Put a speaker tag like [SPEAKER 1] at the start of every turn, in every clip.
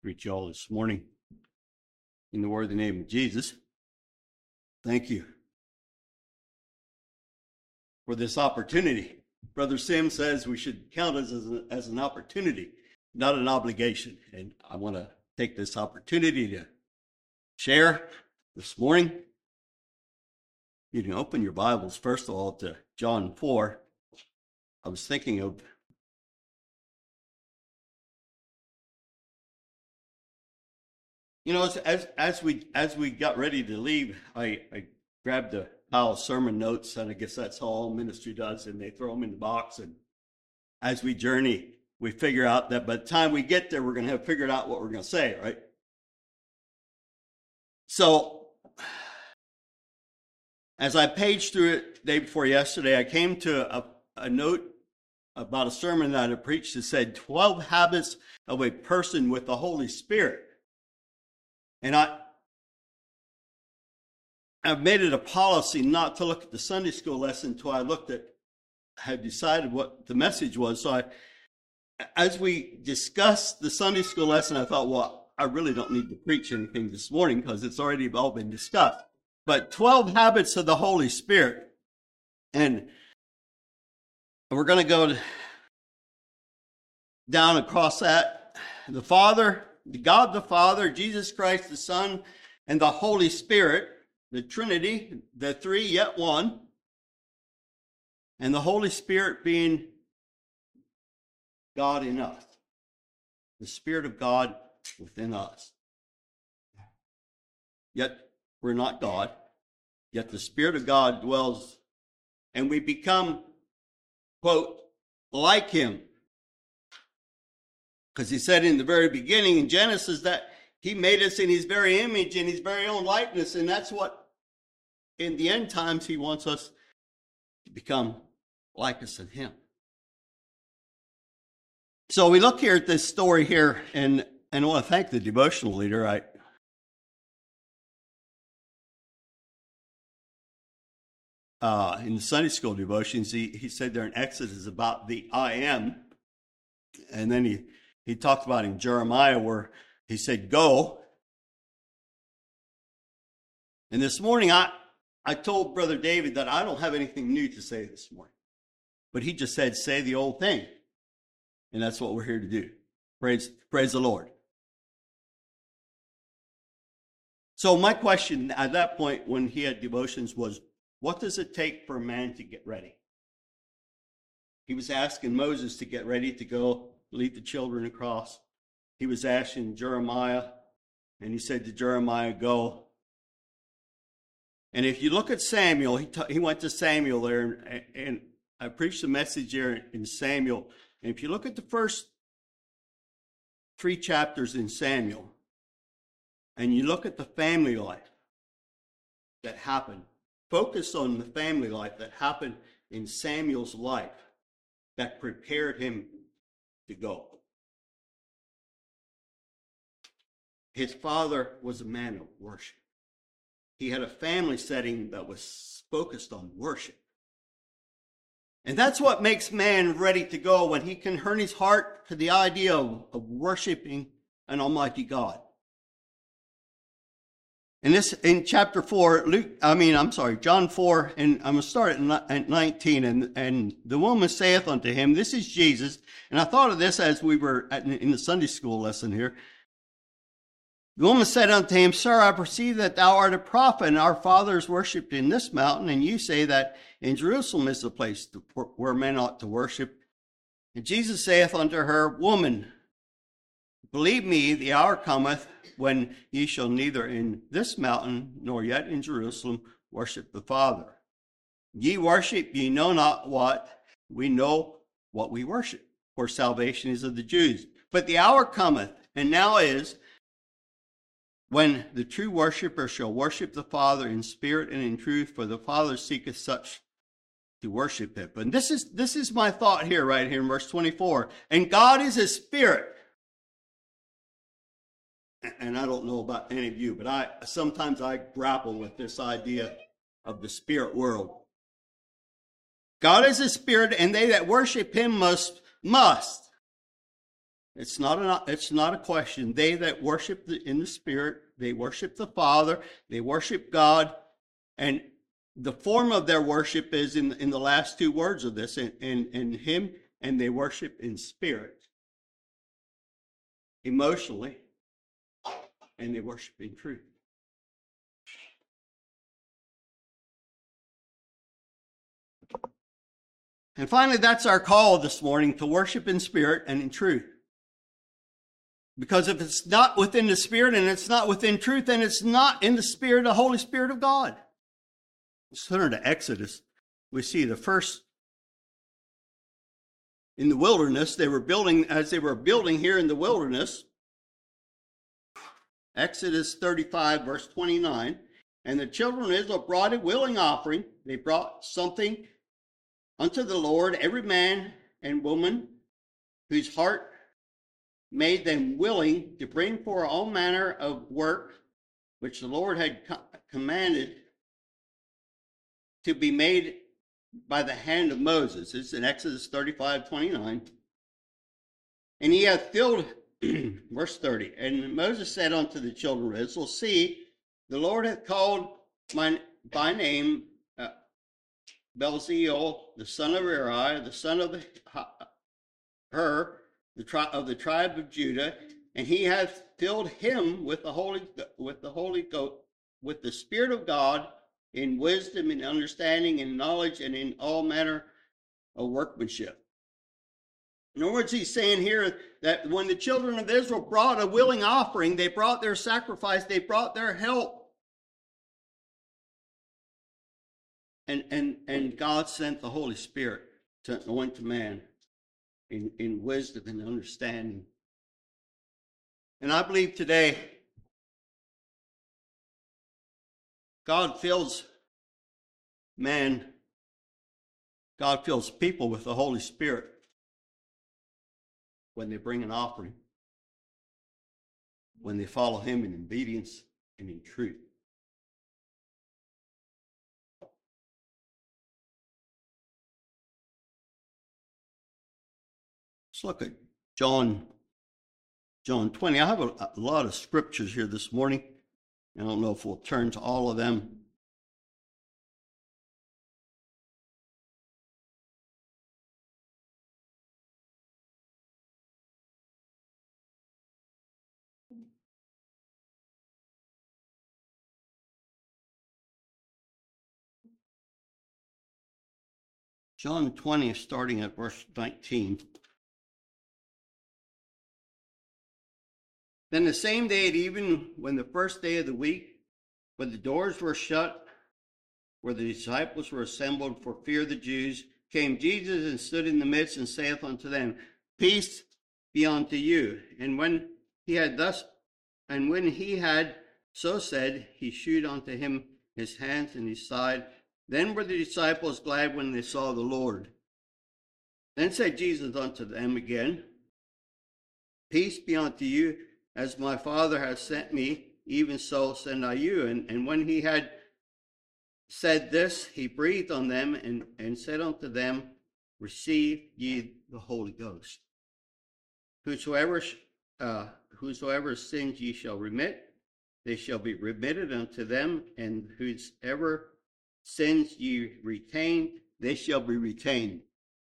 [SPEAKER 1] Greet you all this morning in the worthy name of Jesus. Thank you for this opportunity. Brother Sim says we should count it as an opportunity, not an obligation. And I want to take this opportunity to share this morning. You can open your Bibles, first of all, to John 4. I was thinking of as we got ready to leave, I grabbed a pile of sermon notes, and I guess that's how all ministry does, and they throw them in the box. And as we journey, we figure out that by the time we get there, we're going to have figured out what we're going to say, right? So, as I paged through it the day before yesterday, I came to a note about a sermon that I preached that said 12 habits of a person with the Holy Spirit. And I've made it a policy not to look at the Sunday school lesson until I had decided what the message was. So as we discussed the Sunday school lesson, I thought, well, I really don't need to preach anything this morning because it's already all been discussed. But 12 habits of the Holy Spirit. And we're going to go down across that. The Father, God the Father, Jesus Christ the Son, and the Holy Spirit, the Trinity, the three yet one, and the Holy Spirit being God in us, the Spirit of God within us. Yet we're not God, yet the Spirit of God dwells, and we become, quote, like Him. Because He said in the very beginning in Genesis that He made us in His very image, in His very own likeness, and that's what in the end times He wants us to become like us in Him. So we look here at this story here, and I want to thank the devotional leader. In the Sunday school devotions, he said there in Exodus about the I am, and then he talked about in Jeremiah where he said, go. And this morning, I told Brother David that I don't have anything new to say this morning. But he just said, say the old thing. And that's what we're here to do. Praise the Lord. So my question at that point when he had devotions was, what does it take for a man to get ready? He was asking Moses to get ready to go lead the children across. He was asking Jeremiah, and he said to Jeremiah, go. And if you look at Samuel, he went to Samuel there, and I preached a message here in Samuel. And if you look at the first 3 chapters in Samuel, and you look at the family life that happened, focus on the family life that happened in Samuel's life that prepared him to go. His father was a man of worship. He had a family setting that was focused on worship. And that's what makes man ready to go when he can turn his heart to the idea of worshiping an almighty God. And this in chapter 4, John 4, and I'm going to start at 19. And the woman saith unto him, this is Jesus. And I thought of this as we were in the Sunday school lesson here. The woman said unto him, Sir, I perceive that thou art a prophet, and our fathers worshipped in this mountain, and you say that in Jerusalem is the place where men ought to worship. And Jesus saith unto her, Woman, believe me, the hour cometh when ye shall neither in this mountain nor yet in Jerusalem worship the Father. Ye worship, ye know not what. We know what we worship, for salvation is of the Jews. But the hour cometh, and now is, when the true worshipper shall worship the Father in spirit and in truth, for the Father seeketh such to worship him. And this is my thought here, right here in verse 24. And God is a spirit. And I don't know about any of you, but sometimes I grapple with this idea of the spirit world. God is a spirit, and they that worship him must It's not a question. They that worship in the Spirit, they worship the Father, they worship God, and the form of their worship is in the last two words of this, in Him, and they worship in spirit, emotionally, and they worship in truth. And finally, that's our call this morning, to worship in spirit and in truth. Because if it's not within the Spirit and it's not within truth, then it's not in the Spirit, the Holy Spirit of God. Let's turn to Exodus. We see the first, in the wilderness, as they were building here in the wilderness, Exodus 35, verse 29, and the children of Israel brought a willing offering. They brought something unto the Lord, every man and woman whose heart made them willing to bring for all manner of work which the Lord had commanded to be made by the hand of Moses. It's in Exodus 35:29. And he hath filled, verse 30, and Moses said unto the children of Israel, see, the Lord hath called by name Bezaleel, the son of Uri, the son of of the tribe of Judah, and he hath filled him with the Spirit of God, in wisdom and understanding and knowledge and in all manner of workmanship. In other words, he's saying here that when the children of Israel brought a willing offering, they brought their sacrifice, they brought their help. And God sent the Holy Spirit to anoint man in wisdom and understanding. And I believe today, God fills people with the Holy Spirit when they bring an offering, when they follow Him in obedience and in truth. Let's look at John 20. I have a lot of scriptures here this morning. I don't know if we'll turn to all of them. John 20, starting at verse 19. Then the same day at even, when the first day of the week, when the doors were shut, where the disciples were assembled for fear of the Jews, came Jesus and stood in the midst and saith unto them, peace be unto you. And when he had so said, he shewed unto him his hands and his side. Then were the disciples glad when they saw the Lord. Then said Jesus unto them again, peace be unto you. As my Father hath sent me, even so send I you. And when he had said this, he breathed on them and said unto them, receive ye the Holy Ghost. Whosoever sins ye shall remit, they shall be remitted unto them, and whosoever sins ye retain, they shall be retained.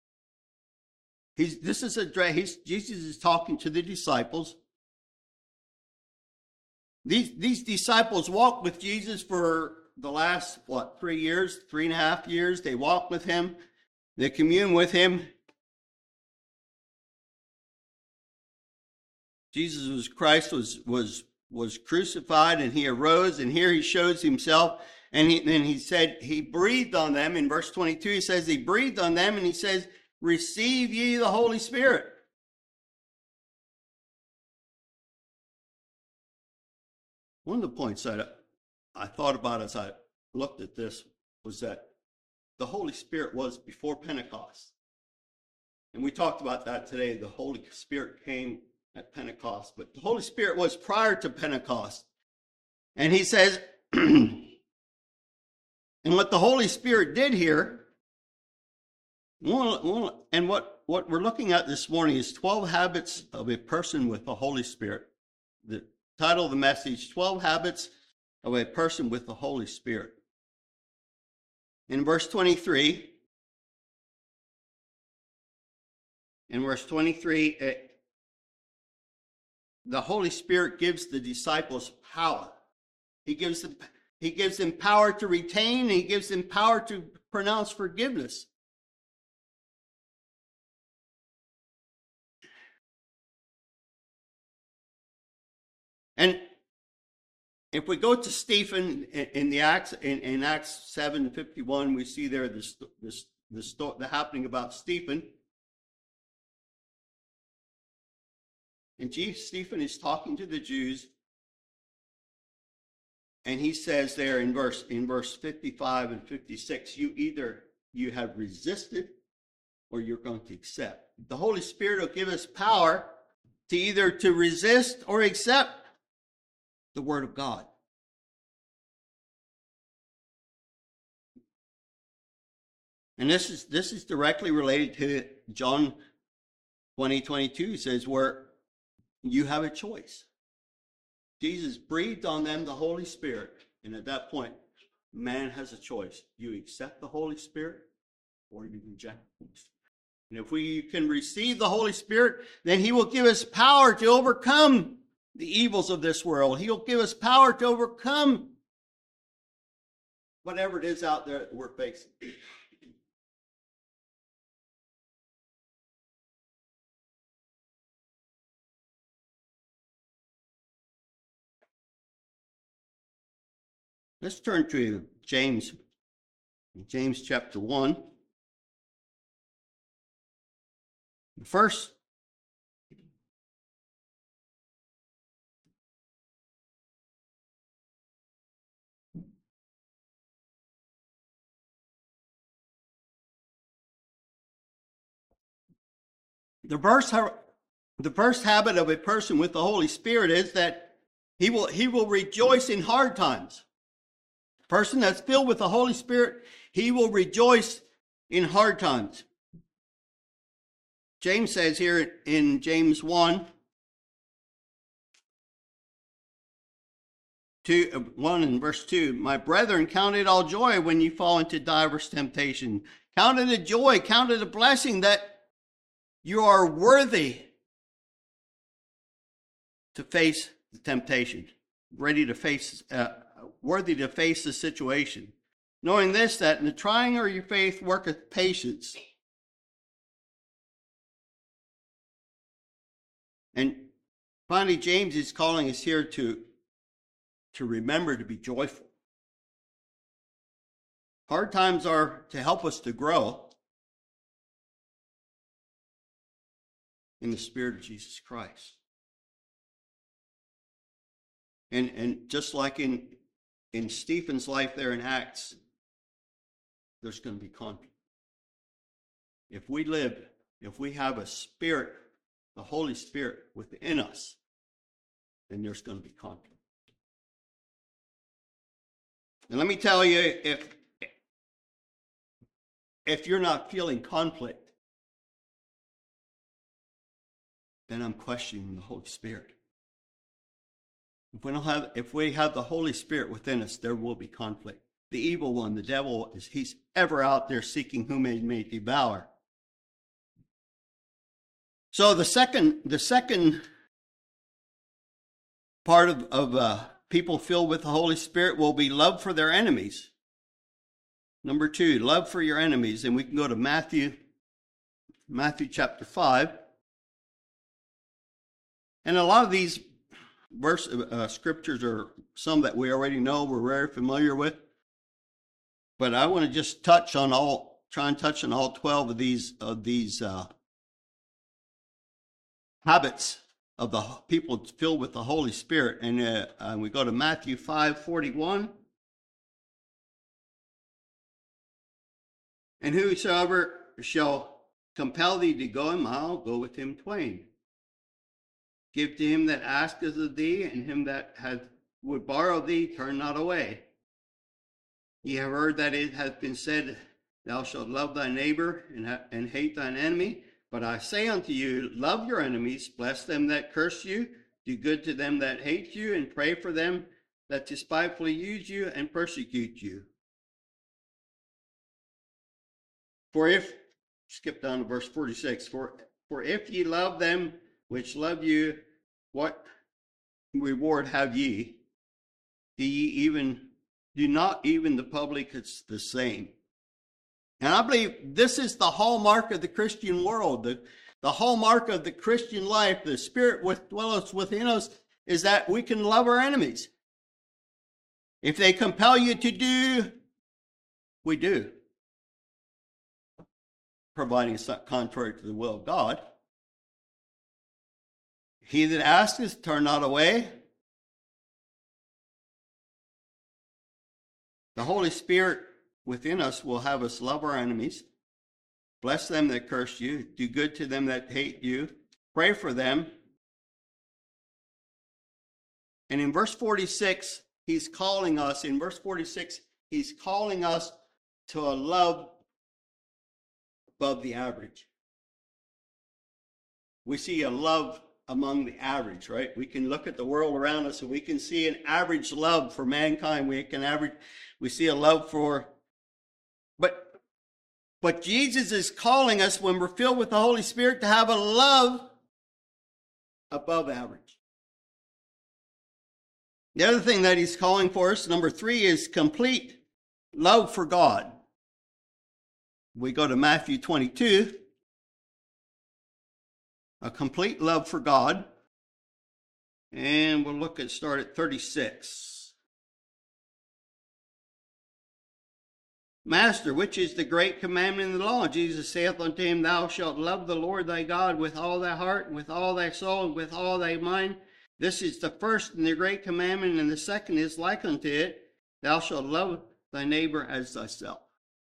[SPEAKER 1] Jesus is talking to the disciples. These disciples walked with Jesus for the last, 3.5 years. They walked with him. They communed with him. Jesus Christ was crucified, and he arose, and here he shows himself. And he said, he breathed on them. In verse 22, he says, he breathed on them, and he says, receive ye the Holy Spirit. One of the points that I thought about as I looked at this was that the Holy Spirit was before Pentecost. And we talked about that today. The Holy Spirit came at Pentecost, but the Holy Spirit was prior to Pentecost. And he says, and what the Holy Spirit did here, and what what we're looking at this morning is 12 habits of a person with the Holy Spirit. The title of the message, 12 habits of a person with the Holy Spirit. In verse 23, the Holy Spirit gives the disciples power. He gives them power to retain, and he gives them power to pronounce forgiveness. And if we go to Stephen in Acts 7:51, we see there the happening about Stephen. And Stephen is talking to the Jews, and he says there in verse 55 and 56, you have resisted or you're going to accept. The Holy Spirit will give us power to either to resist or accept the Word of God. And this is directly related to John 20:22. It says where you have a choice. Jesus breathed on them the Holy Spirit, and at that point, man has a choice. You accept the Holy Spirit or you reject the Holy Spirit. And if we can receive the Holy Spirit, then he will give us power to overcome the evils of this world. He'll give us power to overcome whatever it is out there that we're facing. Let's turn to James chapter 1. First, the first habit of a person with the Holy Spirit is that he will rejoice in hard times. A person that's filled with the Holy Spirit, he will rejoice in hard times. James says here in James 1 in verse 2, my brethren, count it all joy when you fall into diverse temptation. Count it a joy, count it a blessing that you are worthy to face the temptation, worthy to face the situation. Knowing this, that in the trying of your faith worketh patience. And finally, James is calling us here to remember to be joyful. Hard times are to help us to grow in the Spirit of Jesus Christ. And just like in Stephen's life there in Acts, there's going to be conflict. If we have a spirit, the Holy Spirit within us, then there's going to be conflict. And let me tell you, if you're not feeling conflict, then I'm questioning the Holy Spirit. If we have the Holy Spirit within us, there will be conflict. The evil one, the devil, he's ever out there seeking whom he may devour. So the second part of people filled with the Holy Spirit will be love for their enemies. Number 2, love for your enemies. And we can go to Matthew chapter 5. And a lot of these scriptures are some that we already know, we're very familiar with. But I want to just try and touch on all 12 of these habits of the people filled with the Holy Spirit. And we go to Matthew 5:41. And whosoever shall compel thee to go a mile, go with him twain. Give to him that asketh of thee, and him that would borrow thee, turn not away. Ye have heard that it hath been said, thou shalt love thy neighbor and hate thine enemy. But I say unto you, love your enemies, bless them that curse you, do good to them that hate you, and pray for them that despitefully use you and persecute you. For if, skip down to verse 46, for if ye love them which love you, what reward have ye? Do not even the public the same? And I believe this is the hallmark of the Christian world, the hallmark of the Christian life. The Spirit dwelleth within us is that we can love our enemies. If they compel you to do, we do, providing it's not contrary to the will of God. He that asketh, turn not away. The Holy Spirit within us will have us love our enemies, bless them that curse you, do good to them that hate you, pray for them. And in verse 46, he's calling us to a love above the average. We see a love among the average, right? We can look at the world around us and we can see an average love for mankind. We see a love for, but Jesus is calling us, when we're filled with the Holy Spirit, to have a love above average. The other thing that he's calling for us, number 3, is complete love for God. We go to Matthew 22, a complete love for God, and we'll start at 36. Master, which is the great commandment in the law? Jesus saith unto him, Thou shalt love the Lord thy God with all thy heart, and with all thy soul, and with all thy mind. This is the first and the great commandment, and the second is like unto it. Thou shalt love thy neighbor as thyself.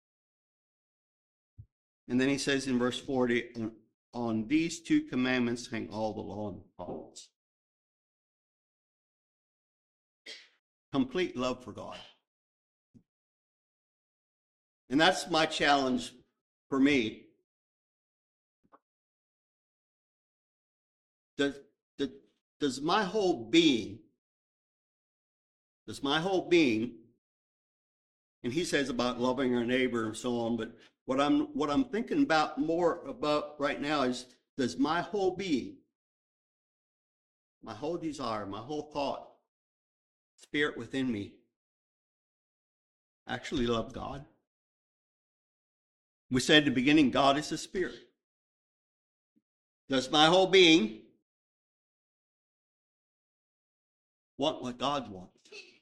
[SPEAKER 1] And then he says in verse 40, on these 2 commandments hang all the law and the prophets. Complete love for God. And that's my challenge for me. Does my whole being, and he says about loving our neighbor and so on, but what I'm thinking more about right now is, does my whole being, my whole desire, my whole thought, spirit within me, actually love God? We said at the beginning, God is a spirit. Does my whole being want what God wants?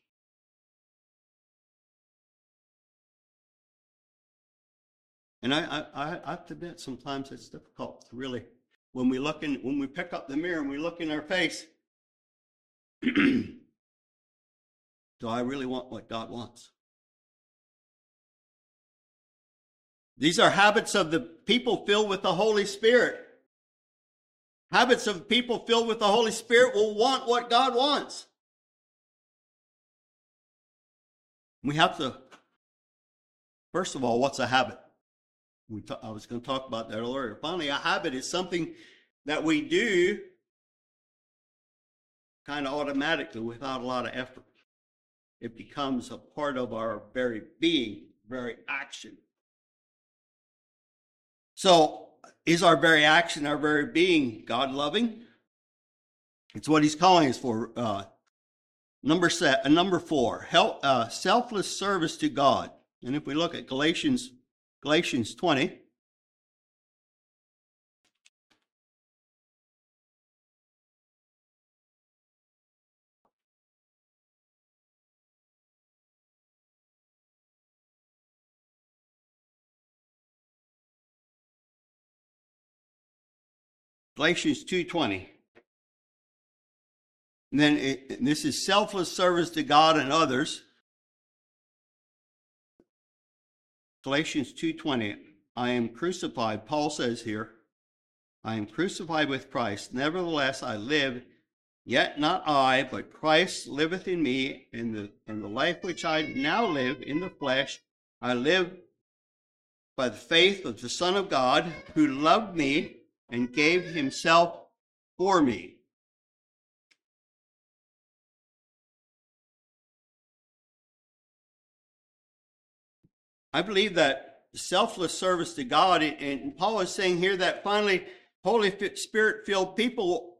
[SPEAKER 1] And I have to admit, sometimes it's difficult to really, when we pick up the mirror and we look in our face, do I really want what God wants? These are habits of the people filled with the Holy Spirit. Habits of people filled with the Holy Spirit will want what God wants. We have to, first of all, what's a habit? I was going to talk about that earlier. Finally, a habit is something that we do kind of automatically without a lot of effort. It becomes a part of our very being, very action. So, is our very action, our very being, God-loving? It's what he's calling us for. Number 4, selfless service to God. And if we look at Galatians 20, Galatians 2:20. And then this is selfless service to God and others. Galatians 2:20. I am crucified, Paul says here, I am crucified with Christ. Nevertheless, I live, yet not I, but Christ liveth in me. In the life which I now live in the flesh, I live by the faith of the Son of God, who loved me and gave himself for me. I believe that selfless service to God, and Paul is saying here that finally Holy Spirit-filled people,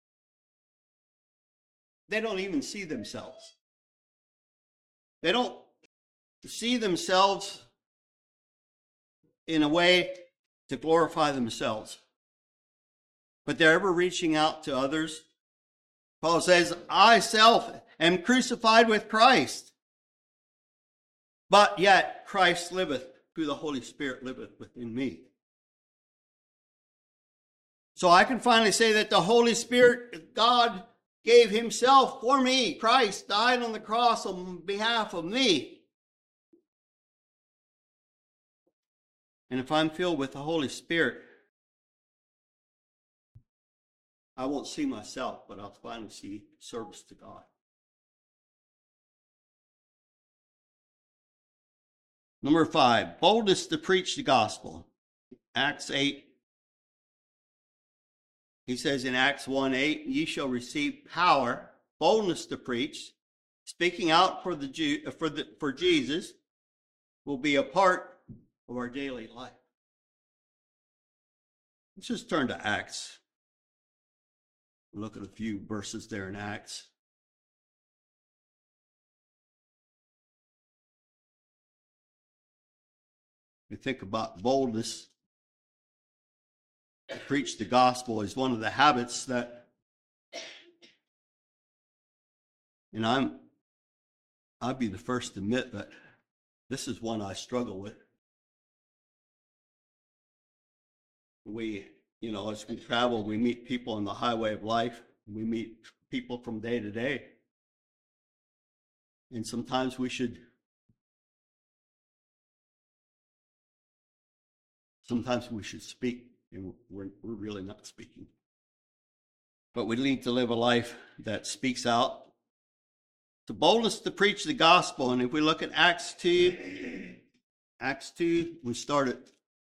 [SPEAKER 1] they don't even see themselves. They don't see themselves in a way to glorify themselves, but they're ever reaching out to others. Paul says, I self am crucified with Christ, but yet Christ liveth, through the Holy Spirit liveth within me. So I can finally say that the Holy Spirit, God, gave himself for me. Christ died on the cross on behalf of me. And if I'm filled with the Holy Spirit, I won't see myself, but I'll finally see service to God. Number 5, boldness to preach the gospel. Acts 8. He says in Acts 1:8, ye shall receive power, boldness to preach. Speaking out for Jesus will be a part of our daily life. Let's just turn to Acts. Look at a few verses there in Acts. We think about boldness. To preach the gospel is one of the habits that, and I'll be the first to admit that this is one I struggle with. We, as we travel, we meet people on the highway of life. We meet people from day to day. And sometimes we should speak, and we're really not speaking. But we need to live a life that speaks out. The boldness to preach the gospel. And if we look at Acts 2, we started.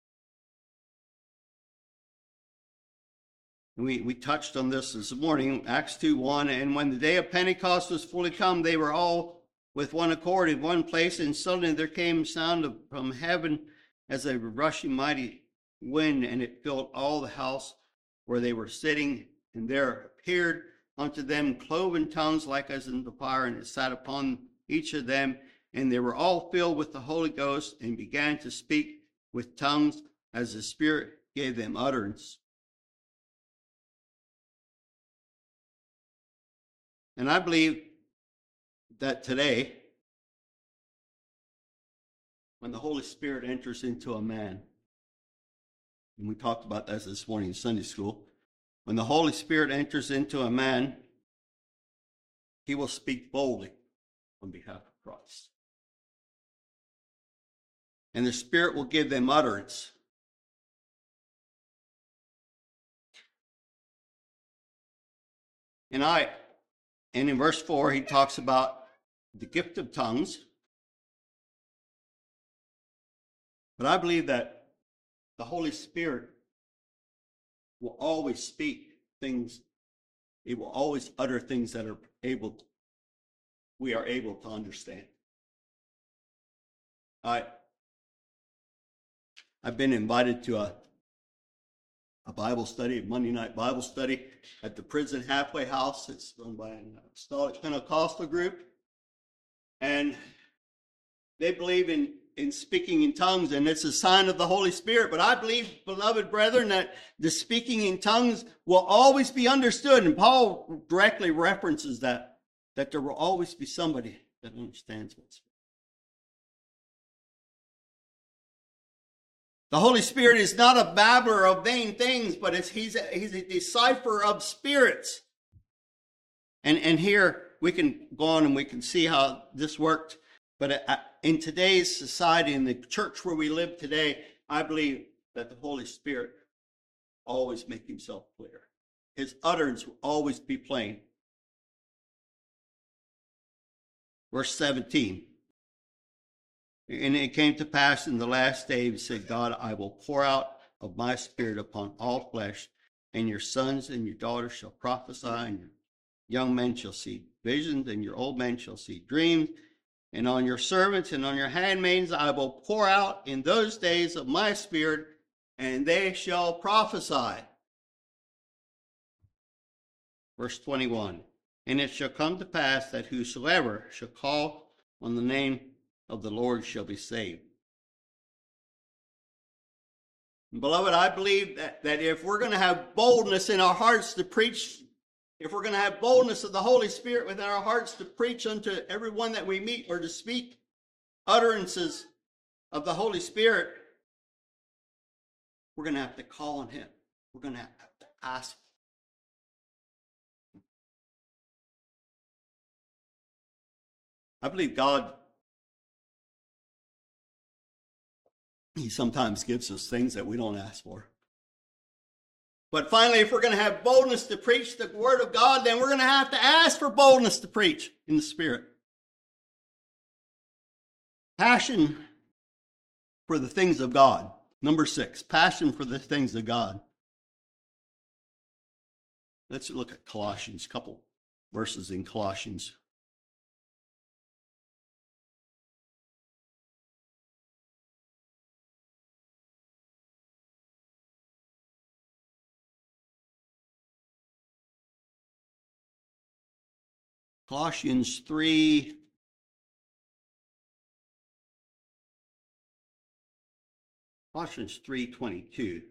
[SPEAKER 1] We touched on this morning, Acts 2:1. And when the day of Pentecost was fully come, they were all with one accord in one place, and suddenly there came sound from heaven as a rushing mighty wind, and it filled all the house where they were sitting. And there appeared unto them cloven tongues like as in the fire, and it sat upon each of them. And they were all filled with the Holy Ghost, and began to speak with tongues as the Spirit gave them utterance. And I believe that today, when the Holy Spirit enters into a man, and we talked about that this morning in Sunday school, when the Holy Spirit enters into a man, he will speak boldly on behalf of Christ. And the Spirit will give them utterance. And in verse 4, he talks about the gift of tongues. But I believe that the Holy Spirit will always speak things. He will always utter things that we are able to understand. I've been invited to a Bible study, a Monday night Bible study at the Prison Halfway House. It's run by an apostolic Pentecostal group. And they believe in speaking in tongues, and it's a sign of the Holy Spirit. But I believe, beloved brethren, that the speaking in tongues will always be understood. And Paul directly references that there will always be somebody that understands what's. The Holy Spirit is not a babbler of vain things, but he's a decipherer of spirits. And here we can go on and we can see how this worked. But in today's society, in the church where we live today, I believe that the Holy Spirit always make himself clear. His utterance will always be plain. Verse 17. And it came to pass in the last days, said God, I will pour out of my Spirit upon all flesh, And your sons and your daughters shall prophesy, and your young men shall see visions, and your old men shall see dreams. And on your servants and on your handmaids I will pour out in those days of my spirit, and they shall prophesy. Verse 21. And it shall come to pass that whosoever shall call on the name of the Lord shall be saved. Beloved, I believe that if we're going to have boldness in our hearts to preach, if we're going to have boldness of the Holy Spirit within our hearts to preach unto everyone that we meet, or to speak utterances of the Holy Spirit, we're going to have to call on Him. We're going to have to ask. I believe God, He sometimes gives us things that we don't ask for. But finally, if we're going to have boldness to preach the Word of God, then we're going to have to ask for boldness to preach in the Spirit. Passion for the things of God. Number 6, passion for the things of God. Let's look at Colossians, a couple verses in Colossians. Colossians 3. Colossians 3:22.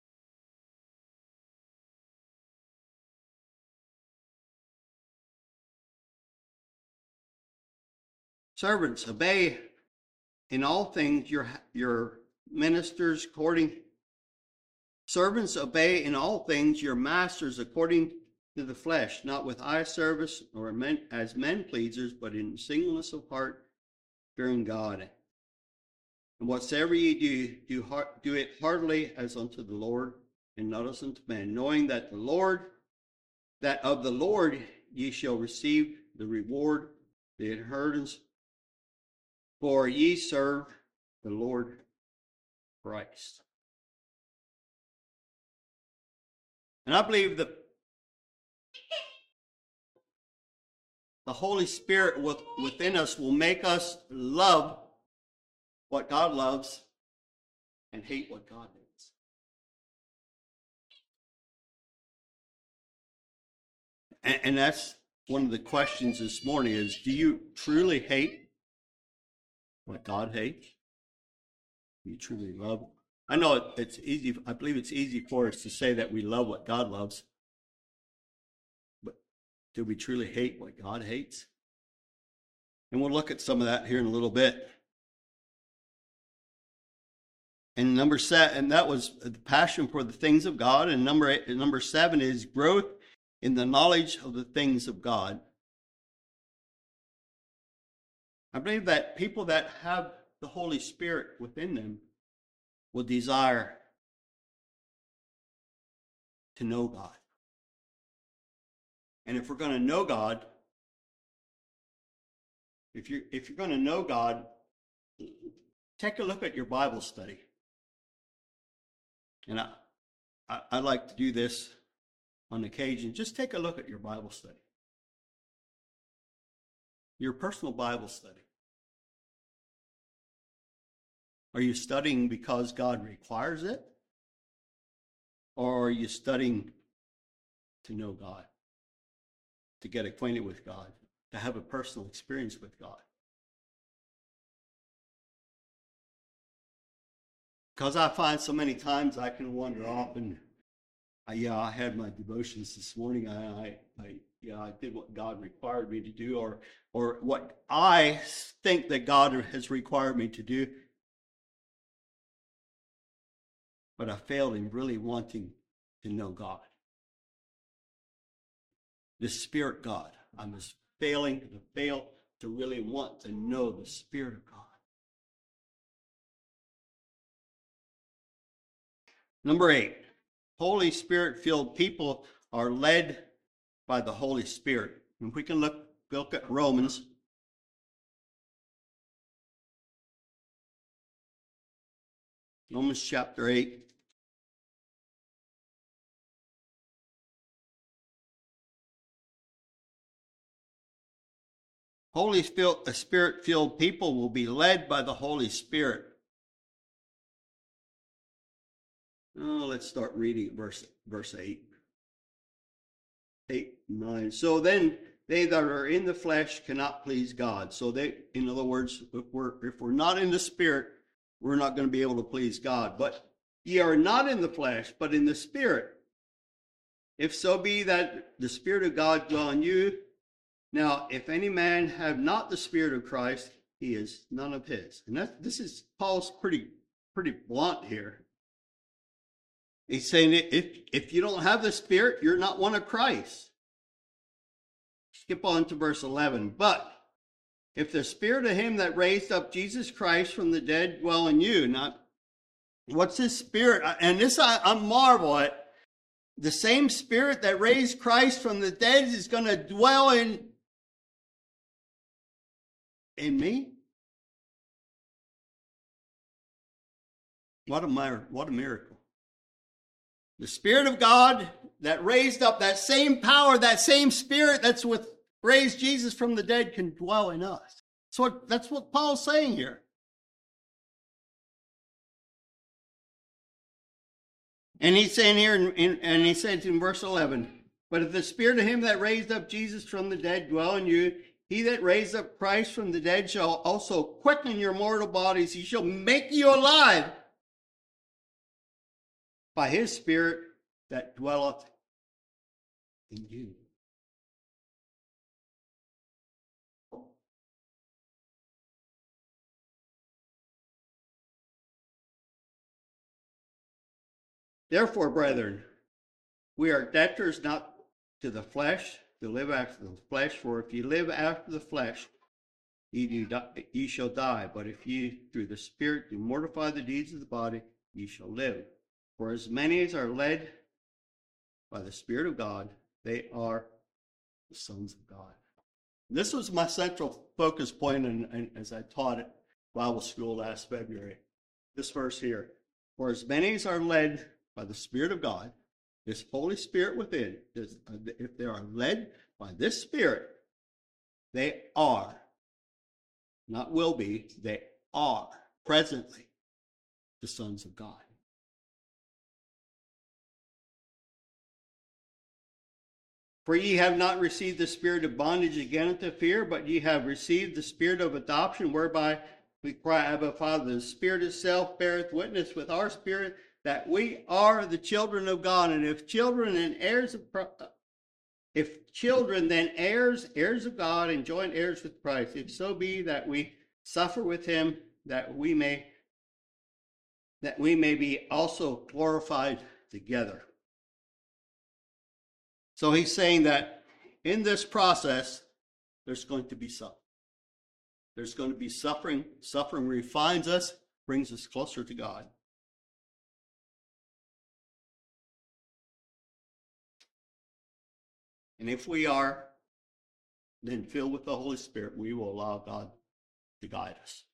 [SPEAKER 1] Servants, obey in all things your ministers according. Servants, obey in all things your masters according to the flesh, not with eye service or as men pleasers, but in singleness of heart, fearing God. And whatsoever ye do it heartily as unto the Lord, and not as unto men, knowing that of the Lord ye shall receive the reward, the inheritance, for ye serve the Lord Christ. And I believe that the Holy Spirit within us will make us love what God loves and hate what God hates. And that's one of the questions this morning is, do you truly hate what God hates? Do you truly love? I know it's easy. I believe it's easy for us to say that we love what God loves. But do we truly hate what God hates? And we'll look at some of that here in a little bit. And number 7, and that was the passion for the things of God. And number 7 is growth in the knowledge of the things of God. I believe that people that have the Holy Spirit within them will desire to know God. And if we're going to know God, if you're going to know God, take a look at your Bible study. And I like to do this on occasion. Just take a look at your Bible study. Your personal Bible study. Are you studying because God requires it? Or are you studying to know God? To get acquainted with God? To have a personal experience with God? Because I find so many times I can wander off, and I had my devotions this morning. I did what God required me to do, or what I think that God has required me to do. But I failed in really wanting to know God. The Spirit God. I was failing to really want to know the Spirit of God. Number 8, Holy Spirit-filled people are led by the Holy Spirit. And if we can look at Romans. Romans chapter 8. Spirit-filled people will be led by the Holy Spirit. Oh, let's start reading verse 8. 8, 9. So then they that are in the flesh cannot please God. So in other words, if we're not in the Spirit, we're not going to be able to please God. But ye are not in the flesh, but in the Spirit. If so be that the Spirit of God dwell in you. Now, if any man have not the Spirit of Christ, he is none of his. And this is Paul's pretty blunt here. He's saying if you don't have the Spirit, you're not one of Christ. Skip on to verse 11. But if the Spirit of him that raised up Jesus Christ from the dead dwell in you. Now, what's his Spirit? And this I marvel at. The same Spirit that raised Christ from the dead is going to dwell in me? What a miracle. The Spirit of God that raised up, that same power, that same Spirit that's raised Jesus from the dead can dwell in us. So that's what Paul's saying here. And he's saying here, and he said in verse 11, but if the Spirit of him that raised up Jesus from the dead dwell in you, he that raised up Christ from the dead shall also quicken your mortal bodies. He shall make you alive by his Spirit that dwelleth in you. Therefore, brethren, we are debtors not to the flesh, to live after the flesh. For if ye live after the flesh, ye shall die. But if ye through the Spirit do mortify the deeds of the body, ye shall live. For as many as are led by the Spirit of God, they are the sons of God. This was my central focus point and as I taught at Bible school last February. This verse here. For as many as are led by the Spirit of God, this Holy Spirit within, if they are led by this Spirit, they are, not will be, they are presently the sons of God. For ye have not received the spirit of bondage again unto fear, but ye have received the Spirit of adoption, whereby we cry, Abba, Father. The Spirit itself beareth witness with our spirit that we are the children of God. And if children, then heirs of God, and joint heirs with Christ, if so be that we suffer with him, that we may be also glorified together. So he's saying that in this process, there's going to be suffering. There's going to be suffering. Suffering refines us, brings us closer to God. And if we are then filled with the Holy Spirit, we will allow God to guide us.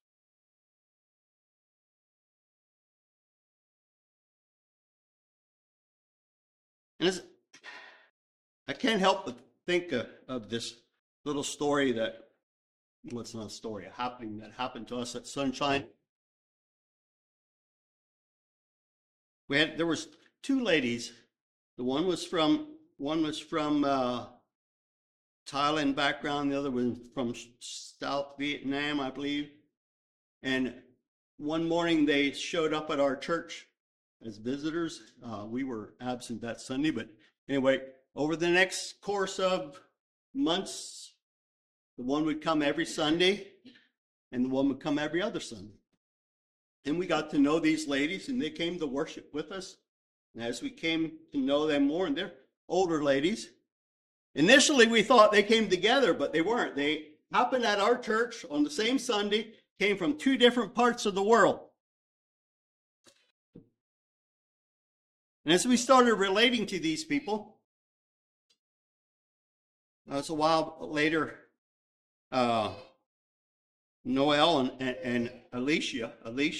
[SPEAKER 1] And I can't help but think of this little story well, it's not a story, a happening that happened to us at Sunshine. There was two ladies. The one was from Thailand background, the other was from South Vietnam, I believe. And one morning they showed up at our church as visitors. We were absent that Sunday, but anyway, over the next course of months, the one would come every Sunday, and the one would come every other Sunday. And we got to know these ladies, and they came to worship with us. And as we came to know them more, and they're older ladies, initially we thought they came together, but they weren't. They happened at our church on the same Sunday, came from two different parts of the world. And as we started relating to these people, it was a while later, Noelle and Alicia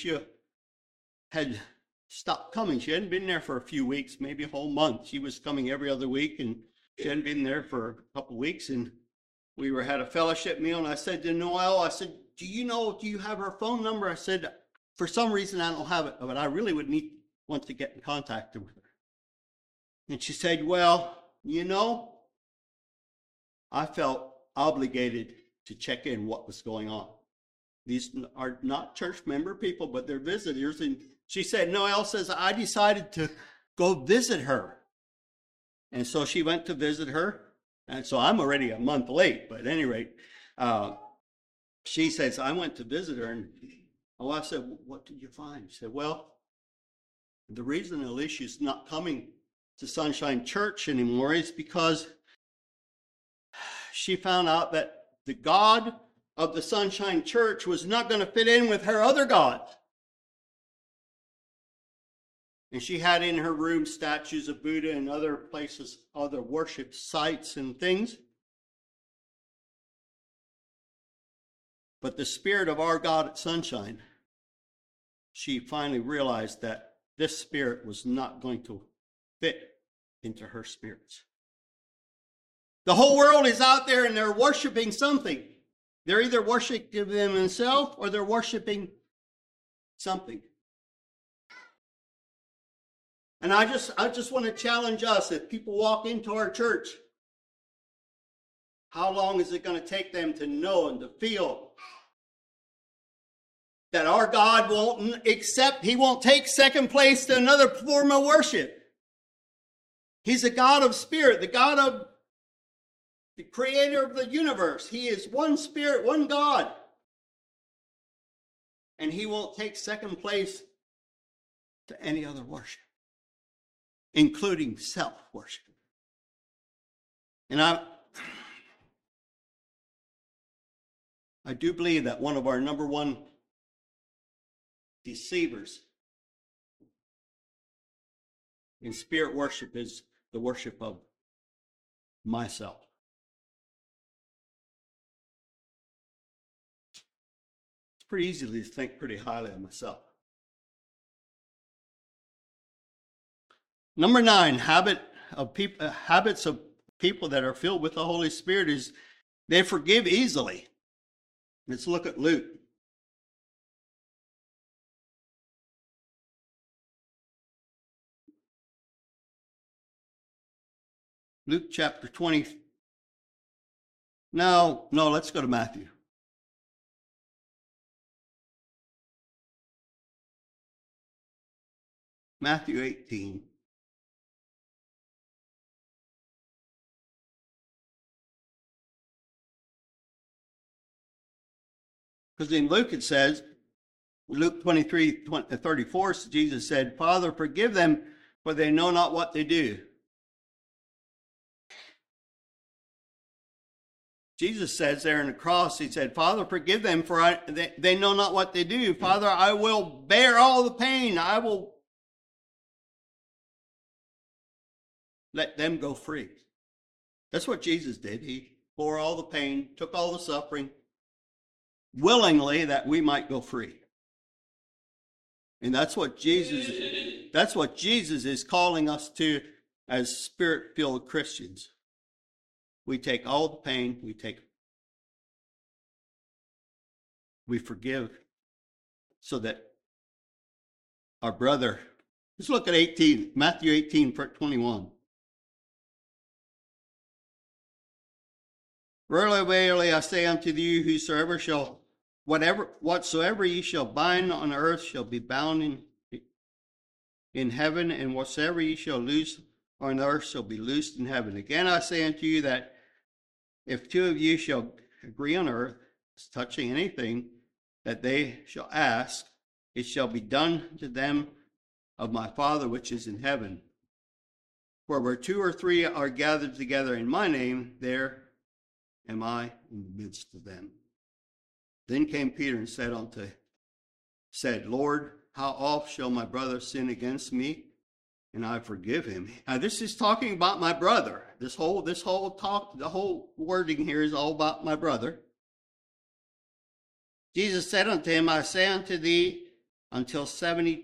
[SPEAKER 1] had stopped coming. She hadn't been there for a few weeks, maybe a whole month. She was coming every other week, and she hadn't been there for a couple of weeks. And we had a fellowship meal, and I said to Noel, I said, do you have her phone number? I said, for some reason I don't have it, but I really would want to get in contact with her. And she said, well, I felt obligated to check in what was going on. These are not church member people, but they're visitors. And she said, Noel says, I decided to go visit her. And so she went to visit her. And so I'm already a month late, but at any rate, she says, I went to visit her. And I said, what did you find? She said, well, the reason Alicia's not coming to Sunshine Church anymore is because she found out that the God of the Sunshine Church was not going to fit in with her other gods. And she had in her room statues of Buddha and other places, other worship sites and things. But the spirit of our God at Sunshine, she finally realized that this spirit was not going to fit into her spirits. The whole world is out there and they're worshiping something. They're either worshiping themselves or they're worshiping something. And I just want to challenge us, if people walk into our church, how long is it going to take them to know and to feel that our God He won't take second place to another form of worship. He's a God of spirit, the God of the creator of the universe. He is one spirit, one God. And he won't take second place to any other worship, including self-worship. And I do believe that one of our number one deceivers in spirit worship is the worship of myself. It's pretty easy to think pretty highly of myself. Number 9, habits of people that are filled with the Holy Spirit is they forgive easily. Let's look at Luke. Luke chapter 20. No, let's go to Matthew. Matthew 18. Because in Luke it says, Luke 23:34, Jesus said, Father, forgive them, for they know not what they do. Jesus says there on the cross, he said, Father, forgive them, for they know not what they do. Father, I will bear all the pain. I will let them go free. That's what Jesus did. He bore all the pain, took all the suffering, willingly, that we might go free. And that's what Jesus is calling us to as spirit-filled Christians. We take all the pain, we forgive, so that our brother, let's look at Matthew 18:21. Verily, verily, I say unto you, whatsoever ye shall bind on earth shall be bound in heaven, and whatsoever ye shall loose on earth shall be loosed in heaven. Again, I say unto you that if two of you shall agree on earth touching anything that they shall ask, it shall be done to them of my Father which is in heaven. For where 2 or 3 are gathered together in my name, there am I in the midst of them. Then came Peter and said, Lord, how oft shall my brother sin against me, and I forgive him? Now this is talking about my brother. This whole talk, the whole wording here is all about my brother. Jesus said unto him, I say unto you until 7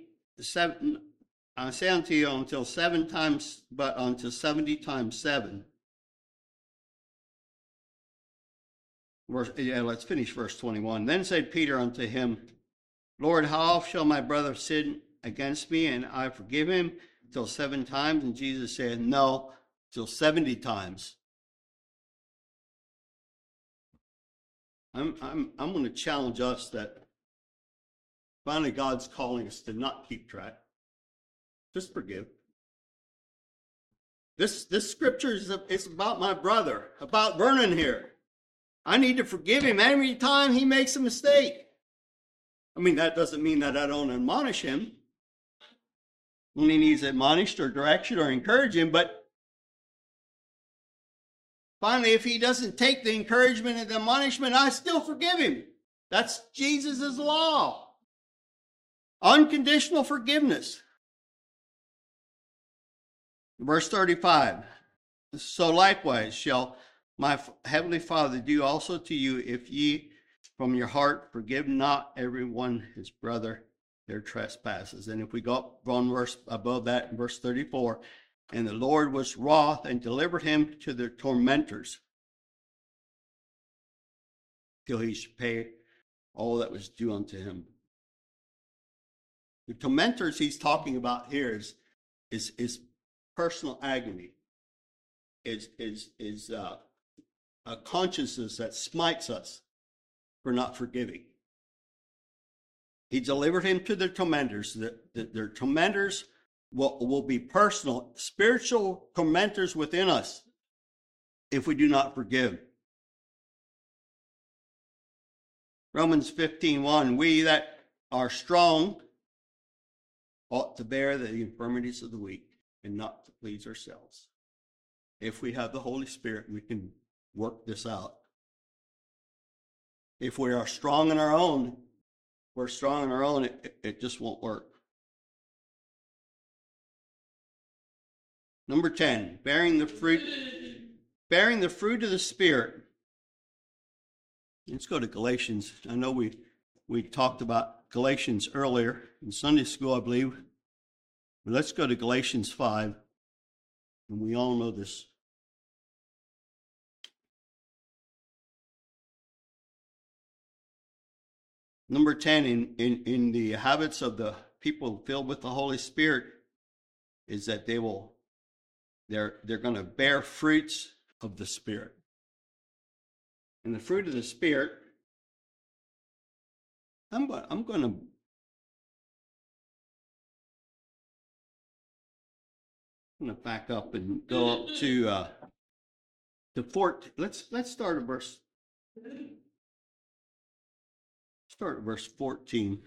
[SPEAKER 1] times, but until 70 times 7. Let's finish verse 21. Then said Peter unto him, Lord, how oft shall my brother sin against me, and I forgive him? Till 7 times? And Jesus said, no, till 70 times. I'm going to challenge us that finally God's calling us to not keep track. Just forgive. This scripture is about my brother, about Vernon here. I need to forgive him every time he makes a mistake. I mean, that doesn't mean that I don't admonish him when he needs admonished or direction or encourage him, but finally, if he doesn't take the encouragement and the admonishment, I still forgive him. That's Jesus' law. Unconditional forgiveness. Verse 35. So likewise shall my heavenly Father do also to you, if ye from your heart forgive not everyone his brother their trespasses. And if we go up one verse above that, in verse 34, and the Lord was wroth and delivered him to their tormentors, till he should pay all that was due unto him. The tormentors he's talking about here is personal agony, is a consciousness that smites us for not forgiving. He delivered him to their tormentors. Their tormentors will be personal, spiritual tormentors within us if we do not forgive. Romans 15:1, we that are strong ought to bear the infirmities of the weak and not to please ourselves. If we have the Holy Spirit, we can work this out. If we are strong on our own, it just won't work. Number 10, bearing the fruit of the Spirit. Let's go to Galatians. I know we talked about Galatians earlier in Sunday school, I believe. But let's go to Galatians 5. And we all know this. Number 10, in the habits of the people filled with the Holy Spirit, is that they're going to bear fruits of the Spirit. And the fruit of the Spirit, I'm going to back up and go up to 14. Let's start at verse 14.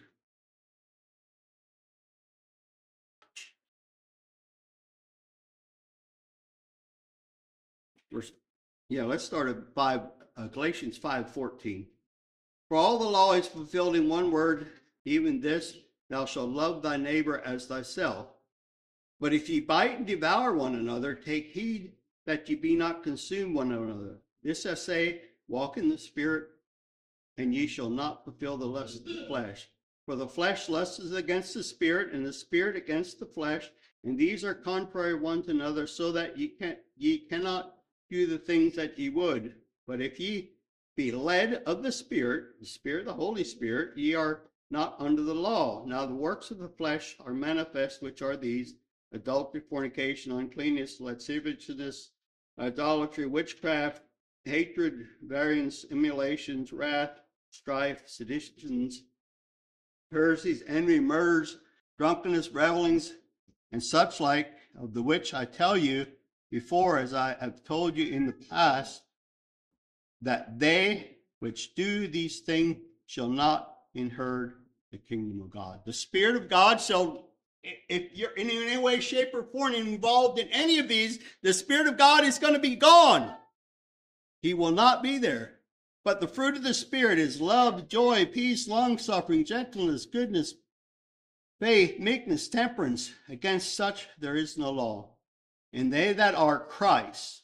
[SPEAKER 1] Let's start at Galatians 5:14. For all the law is fulfilled in one word, even this, thou shalt love thy neighbor as thyself. But if ye bite and devour one another, take heed that ye be not consumed one another. This I say, walk in the Spirit, and ye shall not fulfill the lust of the flesh. For the flesh lusts against the Spirit, and the Spirit against the flesh, and these are contrary one to another, so that ye cannot do the things that ye would. But if ye be led of the Spirit, the Holy Spirit, ye are not under the law. Now the works of the flesh are manifest, which are these: adultery, fornication, uncleanness, lasciviousness, idolatry, witchcraft, hatred, variance, emulations, wrath, strife, seditions, heresies, envy, murders, drunkenness, revelings, and such like, of the which I tell you before, as I have told you in the past, that they which do these things shall not inherit the kingdom of God. The Spirit of God shall, if you're in any way, shape, or form involved in any of these, the Spirit of God is going to be gone. He will not be there. But the fruit of the Spirit is love, joy, peace, long-suffering, gentleness, goodness, faith, meekness, temperance. Against such there is no law. And they that are Christ,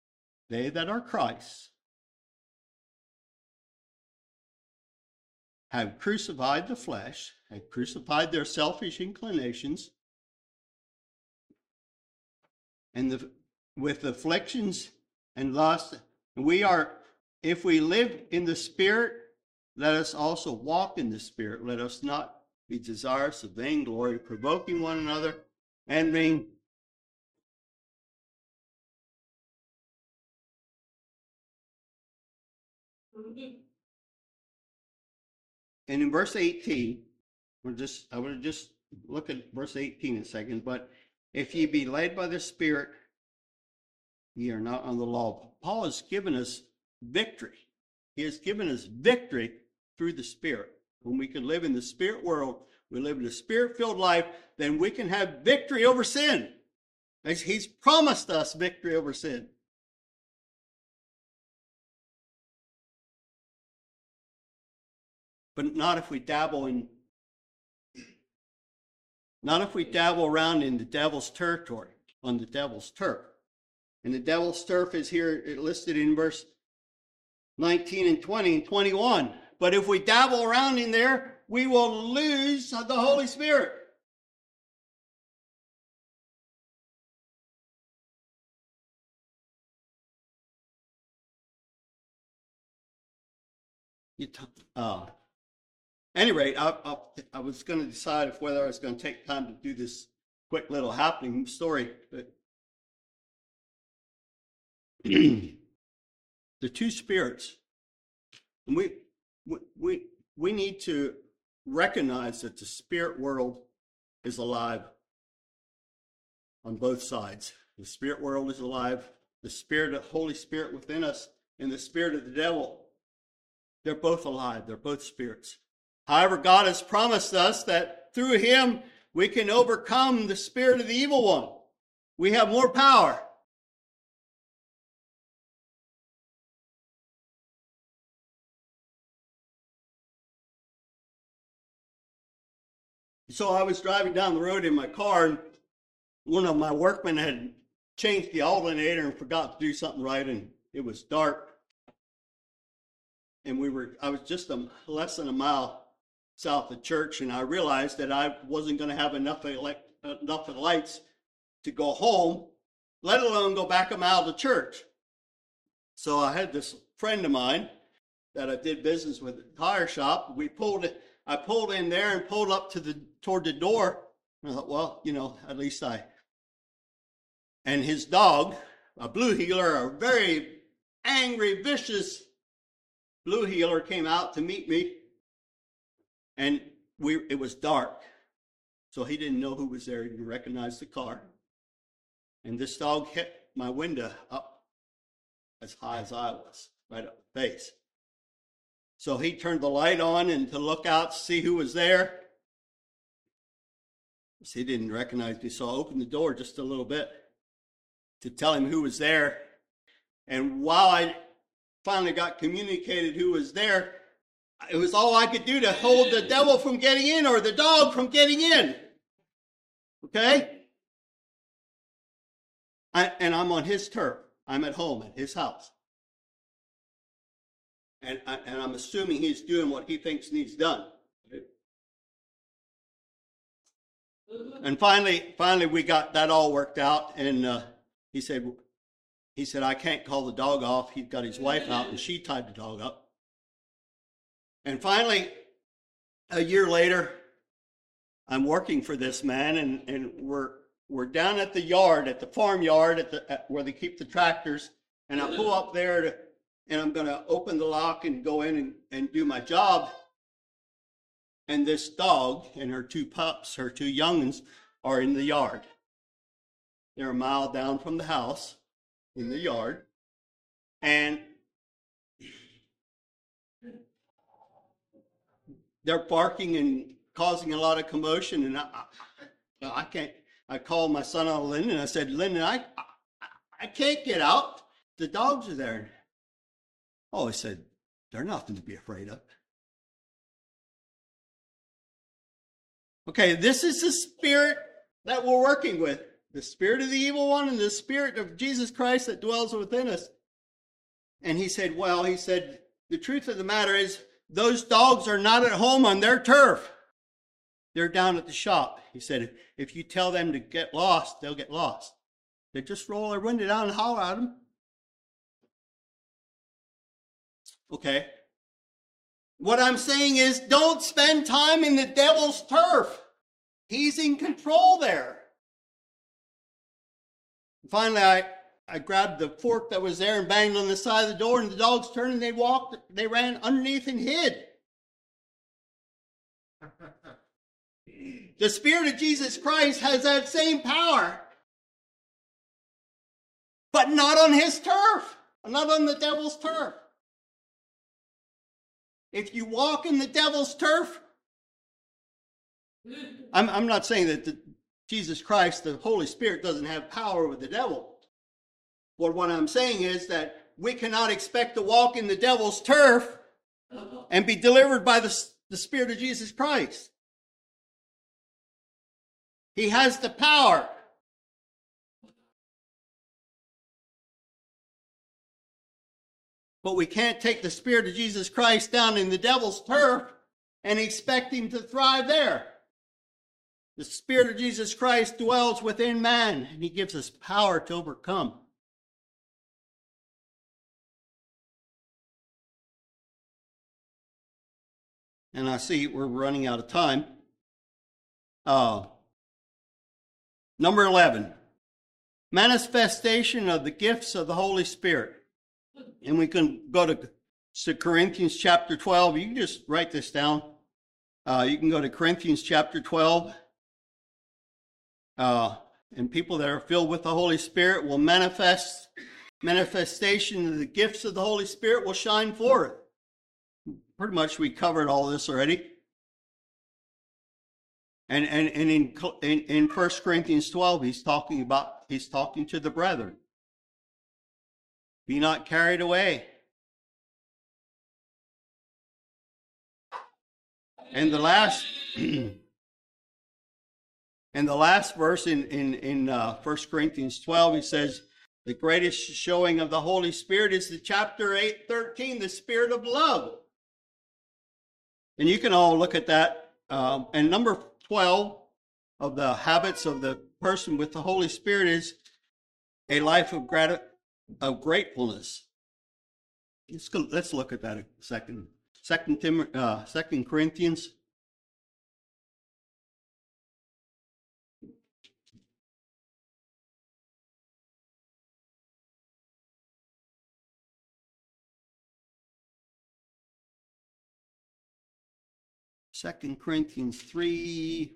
[SPEAKER 1] have crucified the flesh, have crucified their selfish inclinations, and with afflictions and lust. We are if we live in the Spirit, let us also walk in the Spirit. Let us not be desirous of vainglory, provoking one another, envying. And in verse 18, I want to just look at verse 18 in a second. But if ye be led by the Spirit, ye are not under the law. Paul has given us victory. He has given us victory through the Spirit. When we can live in the Spirit world, we live in a Spirit-filled life, then we can have victory over sin. He's promised us victory over sin. But not if we dabble around in the devil's territory, on the devil's turf. And the devil's turf is here listed in verse 19 and 20 and 21. But if we dabble around in there, we will lose the Holy Spirit. Any rate, I was going to decide whether I was going to take time to do this quick little happening story. But the two spirits, and we need to recognize that the spirit world is alive on both sides. The spirit world is alive. The spirit of Holy Spirit within us and the spirit of the devil, they're both alive. They're both spirits. However, God has promised us that through him we can overcome the spirit of the evil one. We have more power. So I was driving down the road in my car, and one of my workmen had changed the alternator and forgot to do something right, and it was dark. And I was just less than a mile south of church, and I realized that I wasn't going to have enough of lights to go home, let alone go back a mile to church. So I had this friend of mine that I did business with at the tire shop. I pulled in there and pulled up toward the door. And I thought, well, at least and his dog, a blue heeler, a very angry, vicious blue heeler, came out to meet me. And it was dark, so he didn't know who was there. He didn't recognize the car. And this dog hit my window up as high as I was, right up the face. So he turned the light on and to look out to see who was there. He didn't recognize me, so I opened the door just a little bit to tell him who was there. And while I finally got communicated who was there, it was all I could do to hold the devil from getting in or the dog from getting in. Okay? And I'm on his turf. I'm at home at his house. And I'm assuming he's doing what he thinks needs done. And finally we got that all worked out. And he said, I can't call the dog off. He's got his wife out, and she tied the dog up. And finally, a year later, I'm working for this man, and we're down at the yard, at the farm yard, where they keep the tractors. And I pull up there, and I'm going to open the lock and go in and do my job. And this dog and her two pups, her two young'uns, are in the yard. They're a mile down from the house in the yard. And they're barking and causing a lot of commotion. And I can't. I called my son-in-law, Lyndon, and I said, Lyndon, I can't get out. The dogs are there. Oh, he said, they're nothing to be afraid of. Okay, this is the spirit that we're working with. The spirit of the evil one and the spirit of Jesus Christ that dwells within us. And he said, the truth of the matter is, those dogs are not at home on their turf. They're down at the shop. He said, if you tell them to get lost, they'll get lost. They just roll their window down and holler at them. Okay? What I'm saying is, don't spend time in the devil's turf. He's in control there. Finally, I grabbed the fork that was there and banged on the side of the door, and the dogs turned and they ran underneath and hid. The Spirit of Jesus Christ has that same power, but not on his turf, not on the devil's turf. If you walk in the devil's turf, I'm not saying that Jesus Christ, the Holy Spirit, doesn't have power with the devil. But what I'm saying is that we cannot expect to walk in the devil's turf and be delivered by the Spirit of Jesus Christ. He has the power. But we can't take the Spirit of Jesus Christ down in the devil's turf and expect him to thrive there. The Spirit of Jesus Christ dwells within man, and he gives us power to overcome. And I see we're running out of time. Number 11, manifestation of the gifts of the Holy Spirit. And we can go to Corinthians chapter 12. You can just write this down. You can go to Corinthians chapter 12. And people that are filled with the Holy Spirit will manifestation of the gifts of the Holy Spirit will shine forth. Pretty much we covered all this already. And in 1 Corinthians 12, he's talking to the brethren. Be not carried away. And the last verse in 1 Corinthians 12, he says, the greatest showing of the Holy Spirit is the chapter 8:13, the Spirit of love. And you can all look at that. And number 12 of the habits of the person with the Holy Spirit is a life of gratefulness. Let's look at that a second. 2 Corinthians. Second Corinthians 3.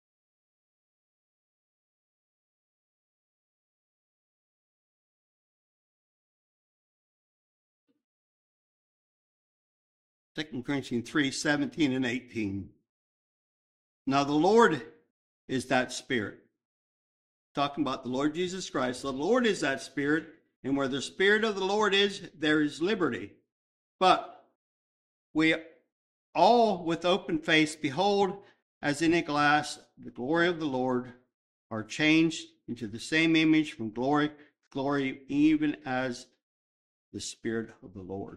[SPEAKER 1] Second Corinthians 3, 17 and 18. Now the Lord is that Spirit. Talking about the Lord Jesus Christ. The Lord is that Spirit, and where the Spirit of the Lord is, there is liberty. But we all with open face behold as in a glass the glory of the Lord, are changed into the same image from glory to glory, even as the Spirit of the Lord.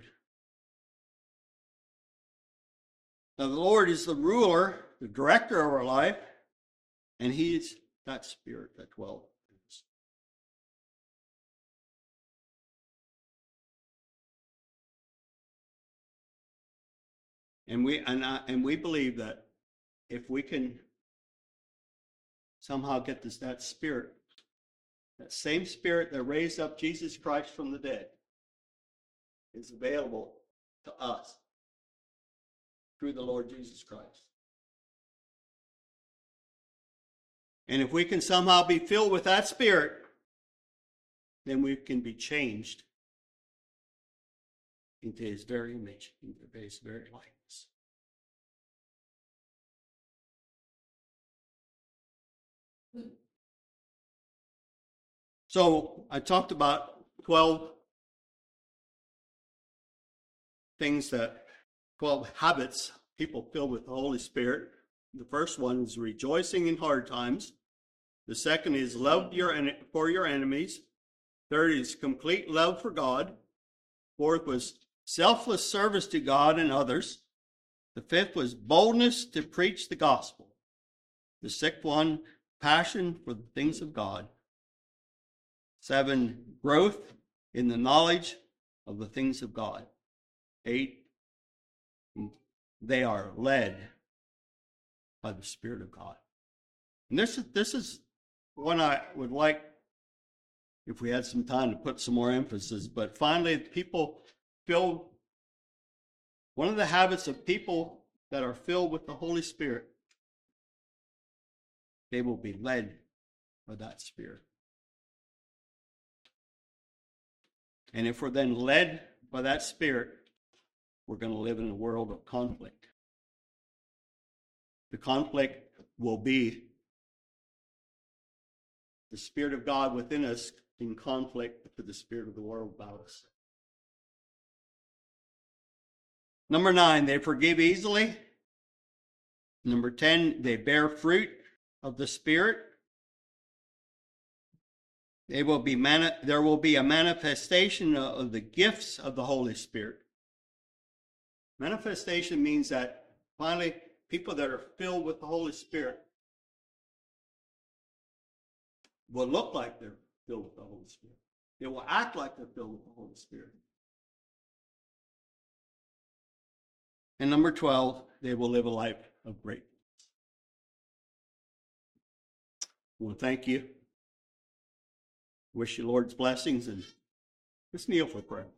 [SPEAKER 1] Now the Lord is the ruler, the director of our life, and he's that Spirit that dwells in us. And we believe that if we can somehow get that Spirit, that same Spirit that raised up Jesus Christ from the dead, is available to us through the Lord Jesus Christ. And if we can somehow be filled with that Spirit, then we can be changed into his very image, into his very likeness. So I talked about 12 habits people filled with the Holy Spirit. The first one is rejoicing in hard times. The second is love for your enemies. Third is complete love for God. Fourth was selfless service to God and others. The fifth was boldness to preach the gospel. The sixth one, passion for the things of God. 7, growth in the knowledge of the things of God. 8, they are led by the Spirit of God. And this is one I would like, if we had some time, to put some more emphasis. But finally, people filled, one of the habits of people that are filled with the Holy Spirit, they will be led by that Spirit. And if we're then led by that Spirit, we're going to live in a world of conflict. The conflict will be the Spirit of God within us in conflict with the spirit of the world about us. Number 9, they forgive easily. Number 10, they bear fruit of the Spirit. There will be a manifestation of the gifts of the Holy Spirit. Manifestation means that finally people that are filled with the Holy Spirit will look like they're filled with the Holy Spirit. They will act like they're filled with the Holy Spirit. And number 12, they will live a life of greatness. Well, thank you. Wish you Lord's blessings, and let's kneel for prayer.